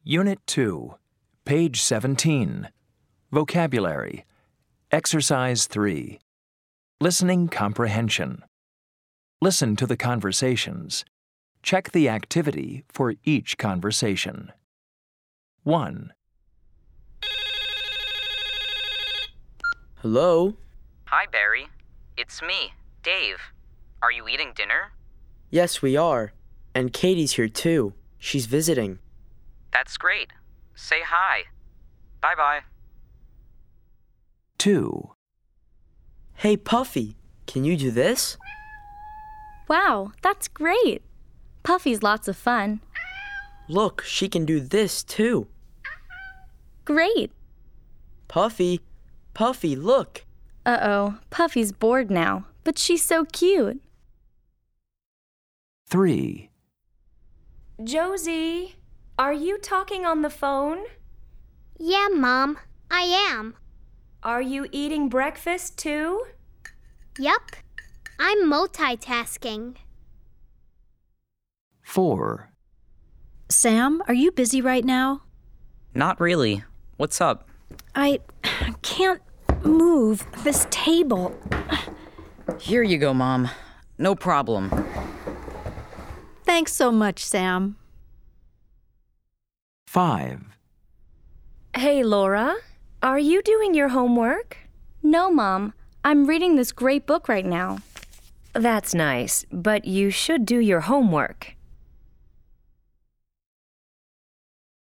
Unit 2, page 17. Vocabulary. Exercise 3. Listening comprehension. Listen to the conversations. Check the activity for each conversation. 1. Hello? Hi, Barry. It's me, Dave. Are you eating dinner? Yes, we are. And Katie's here too. She's visiting. That's great. Say hi. Bye-bye. 2. Hey, Puffy, can you do this? Wow, that's great. Puffy's lots of fun. Look, she can do this too. Great. Puffy, look. Uh-oh, Puffy's bored now, but she's so cute. 3. Josie, are you talking on the phone? Yeah, Mom, I am. Are you eating breakfast too? Yup, I'm multitasking. 4. Sam, are you busy right now? Not really. What's up? I can't move this table. Here you go, Mom. No problem. Thanks so much, Sam. 5. Hey, Laura, are you doing your homework? No, Mom. I'm reading this great book right now. That's nice, but you should do your homework.